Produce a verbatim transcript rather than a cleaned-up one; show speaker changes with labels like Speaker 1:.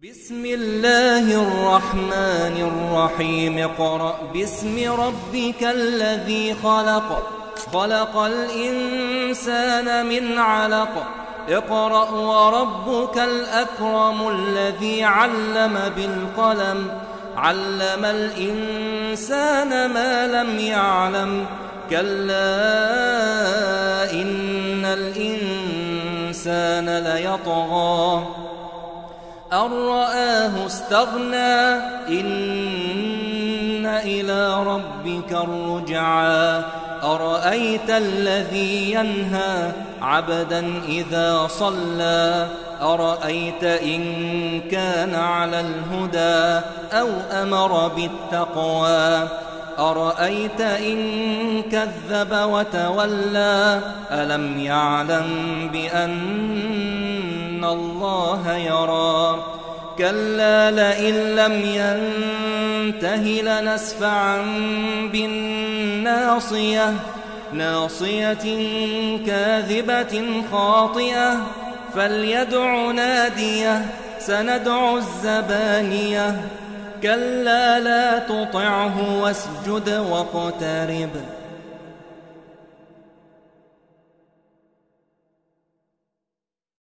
Speaker 1: بسم الله الرحمن الرحيم اقرأ باسم ربك الذي خلق خلق الإنسان من علق اقرأ وربك الأكرم الذي علم بالقلم علم الإنسان ما لم يعلم كلا إن الإنسان ليطغى أن رآه استغنى إن إلى ربك الرجعى أرأيت الذي ينهى عبدا إذا صلى أرأيت إن كان على الهدى أو أمر بالتقوى أرأيت إن كذب وتولى ألم يعلم بأن الله يرى كلا لئن لم ينته لنسفعا بالناصية ناصية كاذبة خاطئة فليدع ناديه سندع الزبانية كلا لا تطعه واسجد واقترب